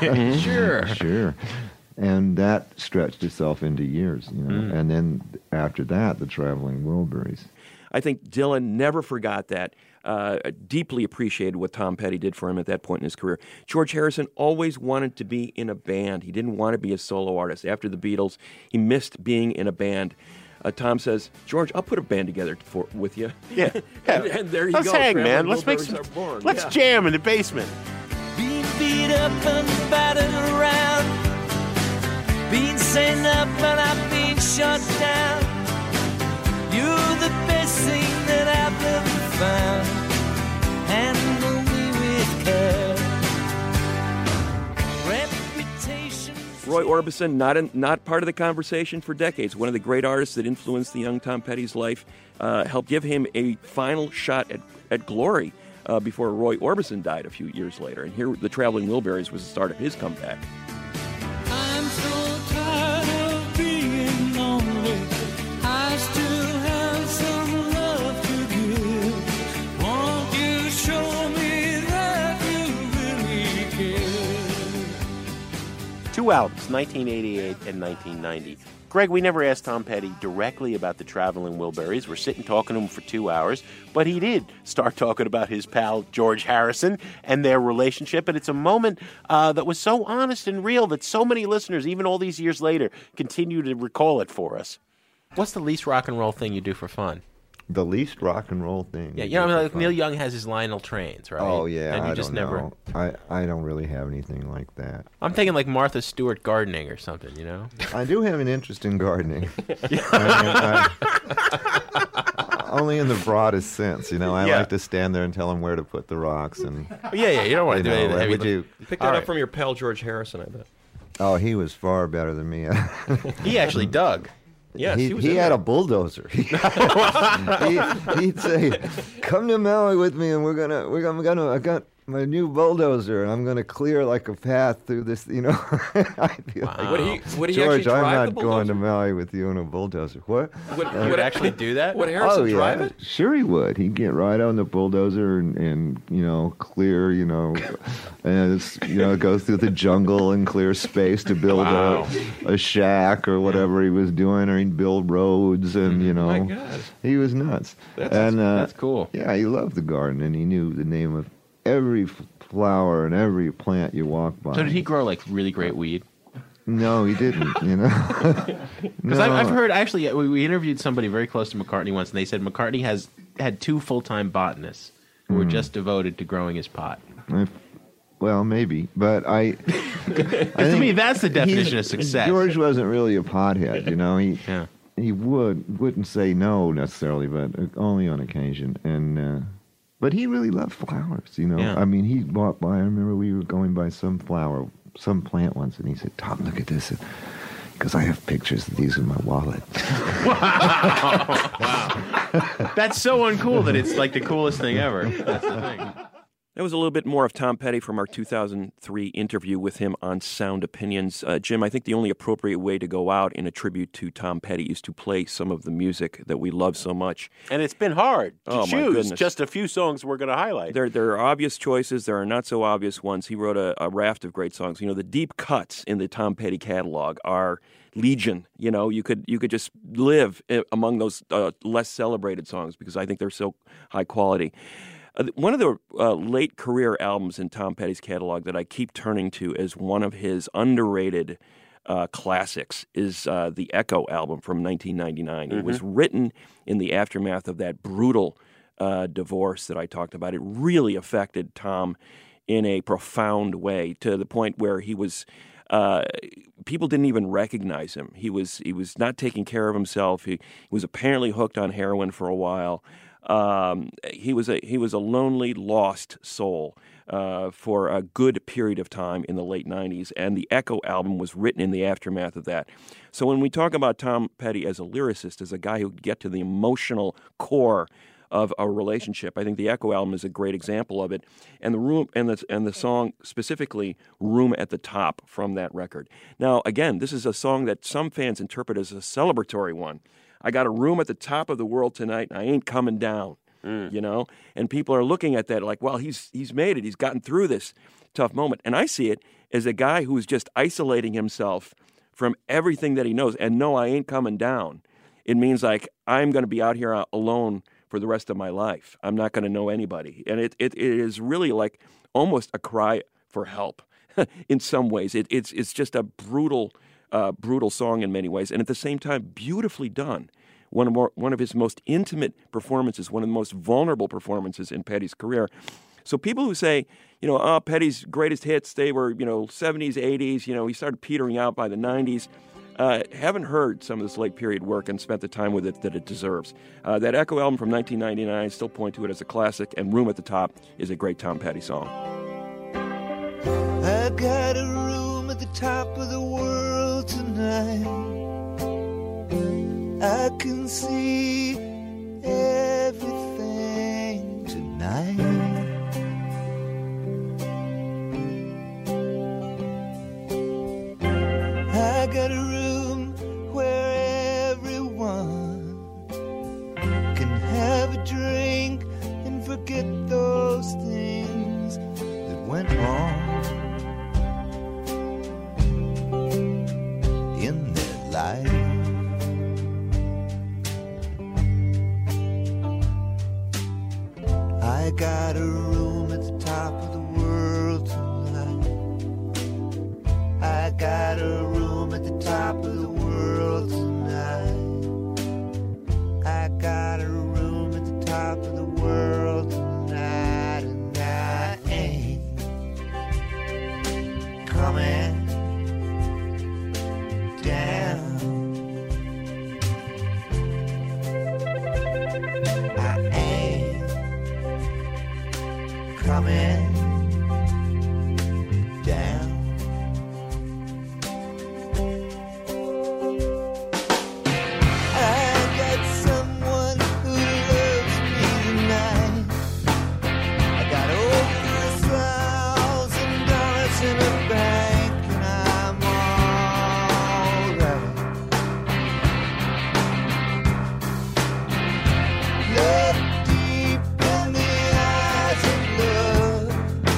Sure. And that stretched itself into years, you know. And then after that, the Traveling Wilburys. I think Dylan never forgot that, deeply appreciated what Tom Petty did for him at that point in his career. George Harrison always wanted to be in a band. He didn't want to be a solo artist. After the Beatles, he missed being in a band. Tom says, George, I'll put a band together with you. Yeah. and there you Let's go. hang, man. Traveling Let's make Wilburys some. are born. Let's jam in the basement. Being beat up and battered around, being sent up and I've been shut down. You're the best thing that I've ever Roy Orbison, not part of the conversation for decades. One of the great artists that influenced the young Tom Petty's life, helped give him a final shot at glory before Roy Orbison died a few years later. And here, the Traveling Wilburys was the start of his comeback. I'm so tired of being lonely. I still have some love to give. Won't you show me that you really care? 2 albums, 1988 and 1990. Greg, we never asked Tom Petty directly about the Traveling Wilburys. We're sitting talking to him for 2 hours, but he did start talking about his pal George Harrison and their relationship, and it's a moment that was so honest and real that so many listeners, even all these years later, continue to recall it for us. What's the least rock and roll thing you do for fun? The least rock and roll thing. Yeah, you know, like Neil Young has his Lionel Trains, right? Oh yeah, and you I just don't never. know. I don't really have anything like that. I'm thinking like Martha Stewart gardening or something, you know? I do have an interest in gardening. Only in the broadest sense, you know. I like to stand there and tell them where to put the rocks, and yeah, you don't want to do anything heavy. You picked that up from your pal George Harrison, I bet. Oh, he was far better than me. He actually dug. Yes, he had a bulldozer. He'd say, "Come to Maui with me, and I got my new bulldozer, and I'm gonna clear like a path through this." You know, I'd be like, Would he George, actually drive I'm the not bulldozer? going to Maui with you in a bulldozer. What? Would actually do that? Would Harrison drive it? Sure he would. He'd get right on the bulldozer and you know, clear, you know, and it's, you know, go through the jungle and clear space to build a shack or whatever he was doing, or he'd build roads, and you know, My God. he was nuts. That's cool. Yeah, he loved the garden, and he knew the name of every flower and every plant you walk by. So did he grow like really great weed? No, he didn't, you know. Because I've heard, actually, we interviewed somebody very close to McCartney once, and they said McCartney had 2 full-time botanists who were just devoted to growing his pot. Well, maybe, but I to me, that's the definition of success. George wasn't really a pothead, you know. He wouldn't say no necessarily, but only on occasion. And but he really loved flowers, you know. Yeah. I mean, he walked by. I remember we were going by some plant once, and he said, "Tom, look at this." Because I have pictures of these in my wallet. Wow. That's so uncool that it's like the coolest thing ever. That's the thing. That was a little bit more of Tom Petty from our 2003 interview with him on Sound Opinions. Jim, I think the only appropriate way to go out in a tribute to Tom Petty is to play some of the music that we love so much. And it's been hard to my choose goodness. just a few songs we're going to highlight. There are obvious choices. There are not so obvious ones. He wrote a raft of great songs. You know, the deep cuts in the Tom Petty catalog are legion. You know, you could just live among those less celebrated songs because I think they're so high quality. One of the late career albums in Tom Petty's catalog that I keep turning to as one of his underrated classics is the Echo album from 1999. Mm-hmm. It was written in the aftermath of that brutal divorce that I talked about. It really affected Tom in a profound way, to the point where he was people didn't even recognize him. He was not taking care of himself. He was apparently hooked on heroin for a while. He was a lonely, lost soul for a good period of time in the late 90s, and the Echo album was written in the aftermath of that. So when we talk about Tom Petty as a lyricist, as a guy who could get to the emotional core of a relationship, I think the Echo album is a great example of it. And the song specifically, "Room at the Top" from that record. Now, again, this is a song that some fans interpret as a celebratory one. I got a room at the top of the world tonight, and I ain't coming down, you know? And people are looking at that like, well, he's made it. He's gotten through this tough moment. And I see it as a guy who's just isolating himself from everything that he knows. And no, I ain't coming down. It means like, I'm going to be out here alone for the rest of my life. I'm not going to know anybody. And it is really like almost a cry for help in some ways. It's just a brutal song in many ways, and at the same time, beautifully done. One of his most intimate performances, one of the most vulnerable performances in Petty's career. So people who say, you know, Petty's greatest hits, they were, you know, 70s, 80s, you know, he started petering out by the 90s, haven't heard some of this late period work and spent the time with it that it deserves. That Echo album from 1999, I still point to it as a classic, and "Room at the Top" is a great Tom Petty song. I got a room at the top of the world. tonight. I can see everything tonight. I got a room where everyone can have a drink and forget those things that went wrong in their life. I got a room at the top of the world tonight. I got a room at the top of the world tonight. I got a room at the top of the world tonight, and I ain't coming down. I ain't coming down. I got someone who loves me tonight. I got over $1,000 in the bank, and I'm alright. Look deep in the eyes of love.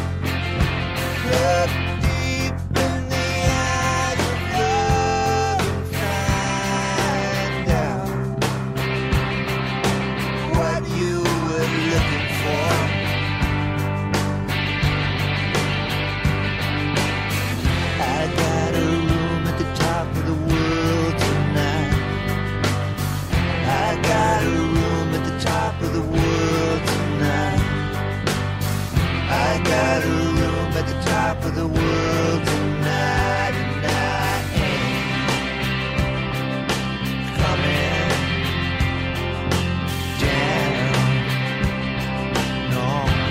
Look deep in the eyes of love and find out what you were looking for. I got a room at the top of the world tonight. I got a room at the top of the world tonight. I got a room at the top of the world tonight, and I ain't coming down. No,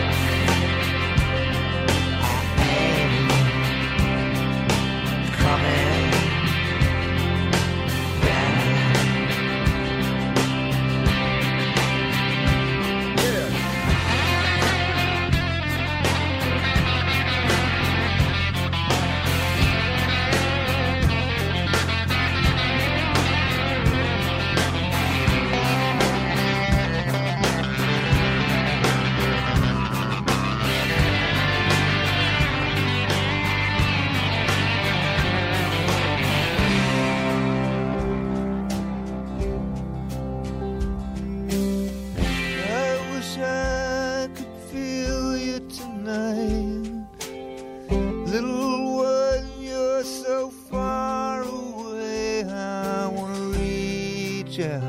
I ain't coming down. I wish I could feel you tonight. Little one, you're so far away. I want to reach out.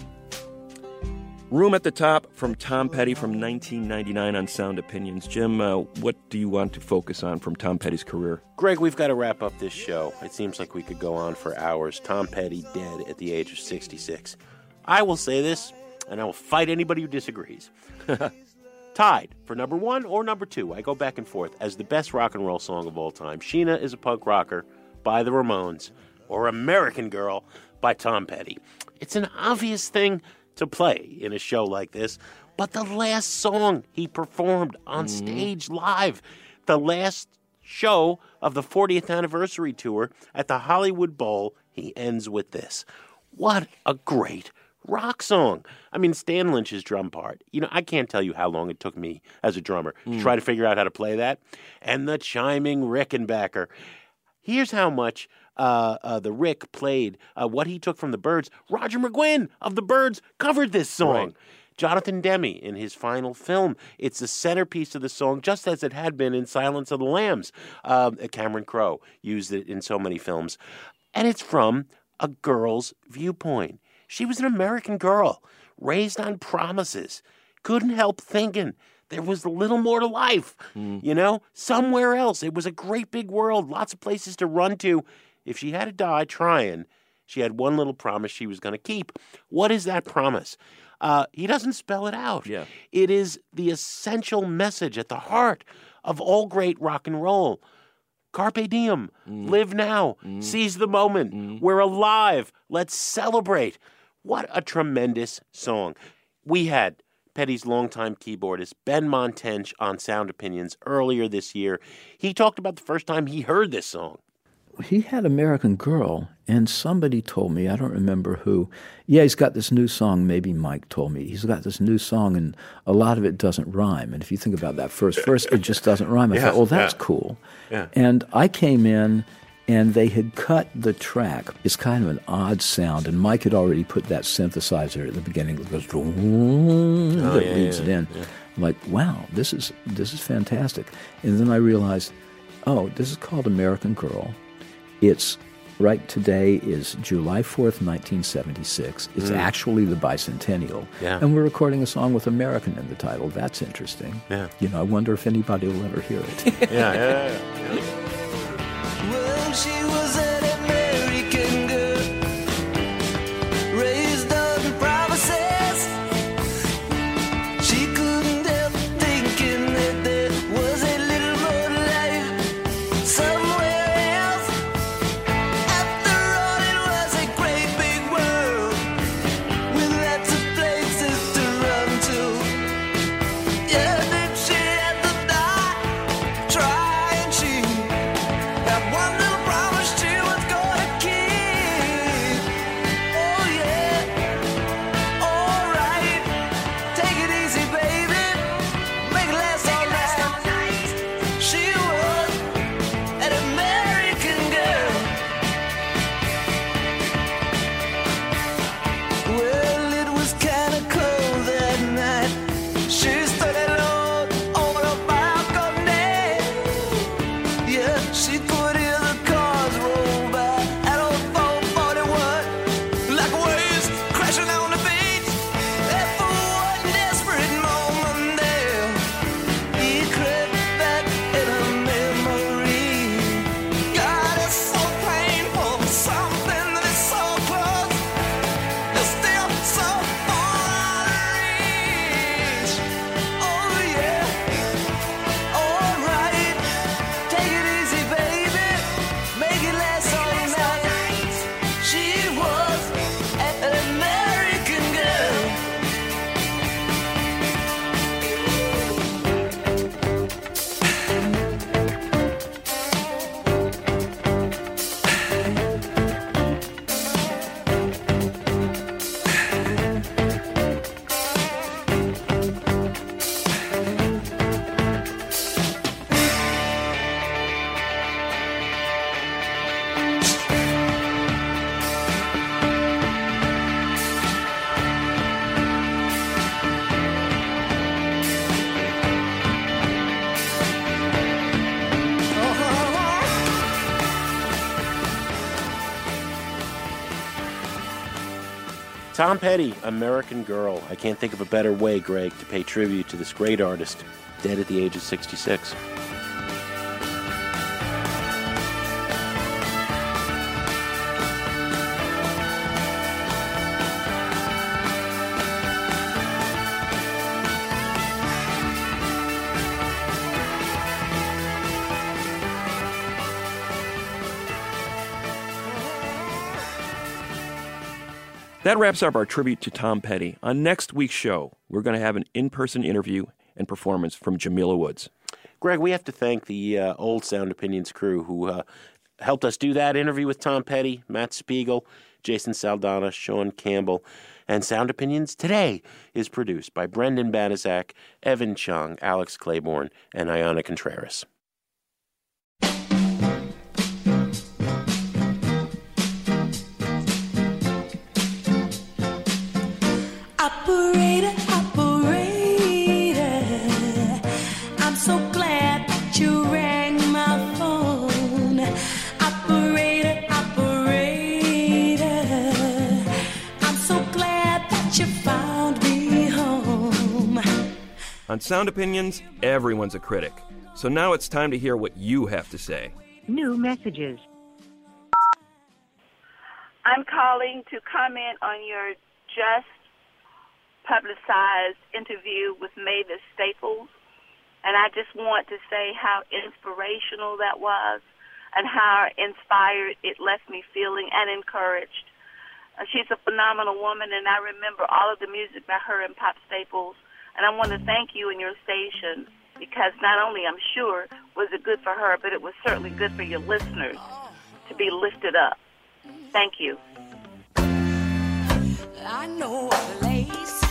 Room at the Top from Tom Petty from 1999 on Sound Opinions. Jim, what do you want to focus on from Tom Petty's career? Greg, we've got to wrap up this show. It seems like we could go on for hours. Tom Petty dead at the age of 66. I will say this, and I will fight anybody who disagrees. Tied for number one or number two, I go back and forth, as the best rock and roll song of all time. Sheena is a Punk Rocker by the Ramones, or American Girl by Tom Petty. It's an obvious thing to play in a show like this, but the last song he performed on stage live, the last show of the 40th anniversary tour at the Hollywood Bowl, he ends with this. What a great rock song. I mean, Stan Lynch's drum part. You know, I can't tell you how long it took me as a drummer to try to figure out how to play that. And the chiming Rickenbacker. Here's how much the Rick played what he took from the Byrds. Roger McGuinn of the Byrds covered this song. Right. Jonathan Demme in his final film. It's the centerpiece of the song, just as it had been in Silence of the Lambs. Cameron Crowe used it in so many films. And it's from a girl's viewpoint. She was an American girl, raised on promises, couldn't help thinking there was a little more to life, you know, somewhere else. It was a great big world, lots of places to run to. If she had to die trying, she had one little promise she was going to keep. What is that promise? He doesn't spell it out. Yeah. It is the essential message at the heart of all great rock and roll. Carpe diem. Live now. Seize the moment. We're alive. Let's celebrate. What a tremendous song. We had Petty's longtime keyboardist, Ben Montench, on Sound Opinions earlier this year. He talked about the first time he heard this song. He had American Girl, and somebody told me, I don't remember who, yeah, he's got this new song, maybe Mike told me, he's got this new song, and a lot of it doesn't rhyme. And if you think about that first verse, it just doesn't rhyme. I thought, well, that's cool. Yeah. And I came in, and they had cut the track. It's kind of an odd sound, and Mike had already put that synthesizer at the beginning that goes, that leads it in. Yeah. I'm like, wow, this is fantastic. And then I realized, oh, this is called American Girl. It's right today is July 4th, 1976. It's actually the bicentennial. Yeah. And we're recording a song with American in the title. That's interesting. Yeah. You know, I wonder if anybody will ever hear it. Yeah. Well, she was an American girl, raised on promises. She couldn't help thinking that there was a little more life somewhere else. After all, it was a great big world with lots of places to run to. Yeah, then she had to die trying. She that one little promise she was gonna keep. Oh yeah, alright. Take it easy, baby. Make it last all night. She was an American girl. Well, it was kinda cold that night. She stood alone on a balcony. Yeah, she could hear the cars roll by at old 441, like waves crashing on the beach. And for one desperate moment there, he crept back in her memory. God, it's so painful, something that is so close, is still so far out of reach. Oh yeah. Alright, take it easy, baby. Make it last all night. She was an American girl. Tom Petty, American Girl. I can't think of a better way, Greg, to pay tribute to this great artist, dead at the age of 66. That wraps up our tribute to Tom Petty. On next week's show, we're going to have an in-person interview and performance from Jamila Woods. Greg, we have to thank the old Sound Opinions crew who helped us do that interview with Tom Petty, Matt Spiegel, Jason Saldana, Sean Campbell. And Sound Opinions today is produced by Brendan Banaszak, Evan Chung, Alex Claiborne, and Ayanna Contreras. Operator, operator, I'm so glad that you rang my phone. Operator, operator, I'm so glad that you found me home. On Sound Opinions, everyone's a critic. So now it's time to hear what you have to say. New messages. I'm calling to comment on your just publicized interview with Mavis Staples, and I just want to say how inspirational that was. and how inspired it left me feeling and encouraged. She's a phenomenal woman, and I remember all of the music by her and Pop Staples. And I want to thank you and your station because not only, I'm sure, was it good for her, but it was certainly good for your listeners to be lifted up. Thank you. I know a place.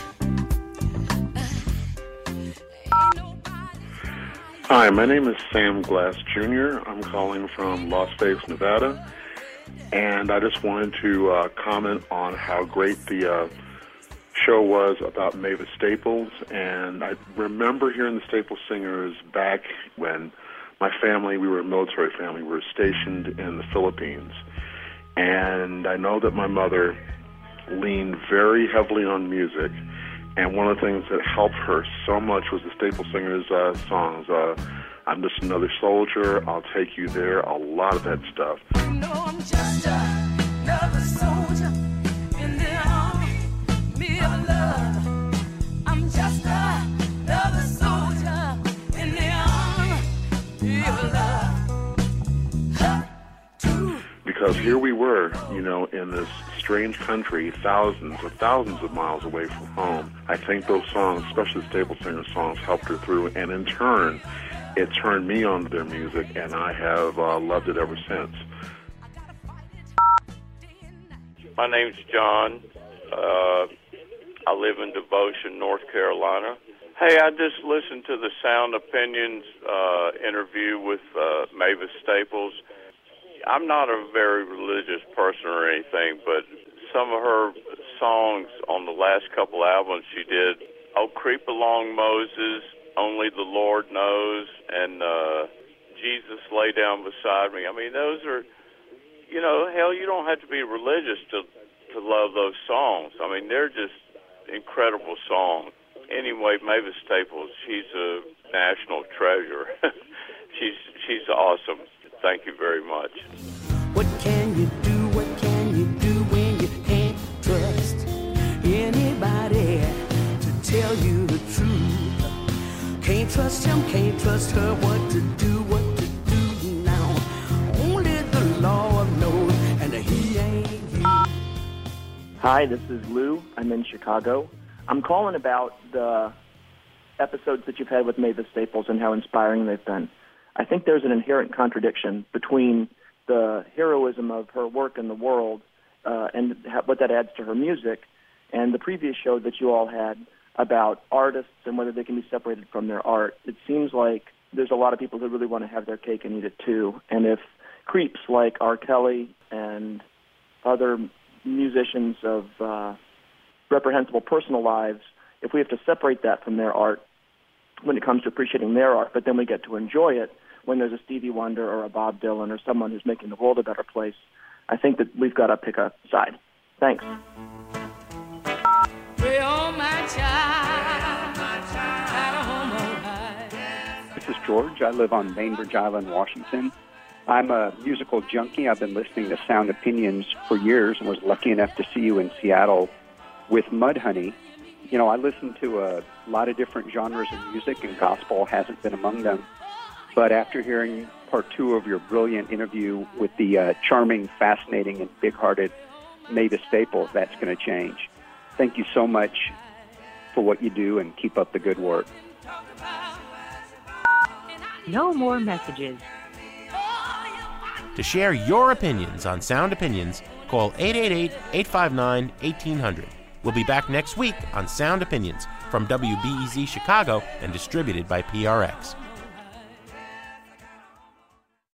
Hi, my name is Sam Glass Jr. I'm calling from Las Vegas, Nevada, and I just wanted to comment on how great the show was about Mavis Staples. And I remember hearing the Staples Singers back when my family, we were a military family, we were stationed in the Philippines. And I know that my mother leaned very heavily on music. And one of the things that helped her so much was the Staples Singers songs. I'm Just Another Soldier, I'll Take You There, a lot of that stuff. You know I'm just another soldier in the army of love. I'm just another soldier in the army of love. Because here we were, you know, in this strange country, thousands of miles away from home. I think those songs, especially the Staples Singers songs, helped her through, and in turn, it turned me on to their music, and I have loved it ever since. My name's John. I live in Devotion, North Carolina. Hey, I just listened to the Sound Opinions interview with Mavis Staples. I'm not a very religious person or anything, but some of her songs on the last couple albums she did, Oh, Creep Along Moses, Only the Lord Knows, and Jesus Lay Down Beside Me. I mean, those are, you know, hell, you don't have to be religious to love those songs. I mean, they're just incredible songs. Anyway, Mavis Staples, she's a national treasure. She's awesome. Thank you very much. What can you do? What can you do when you can't trust anybody to tell you the truth? Can't trust him, can't trust her. What to do now? Only the Lord knows, and he ain't you. Hi, this is Lou. I'm in Chicago. I'm calling about the episodes that you've had with Mavis Staples and how inspiring they've been. I think there's an inherent contradiction between the heroism of her work in the world and what that adds to her music and the previous show that you all had about artists and whether they can be separated from their art. It seems like there's a lot of people who really want to have their cake and eat it too. And if creeps like R. Kelly and other musicians of reprehensible personal lives, if we have to separate that from their art when it comes to appreciating their art, but then we get to enjoy it when there's a Stevie Wonder or a Bob Dylan or someone who's making the world a better place, I think that we've got to pick a side. Thanks. This is George. I live on Bainbridge Island, Washington. I'm a musical junkie. I've been listening to Sound Opinions for years and was lucky enough to see you in Seattle with Mudhoney. You know, I listen to a lot of different genres of music, and gospel hasn't been among them. But after hearing part 2 of your brilliant interview with the charming, fascinating, and big-hearted Mavis Staples, that's going to change. Thank you so much for what you do, and keep up the good work. No more messages. To share your opinions on Sound Opinions, call 888-859-1800. We'll be back next week on Sound Opinions from WBEZ Chicago and distributed by PRX.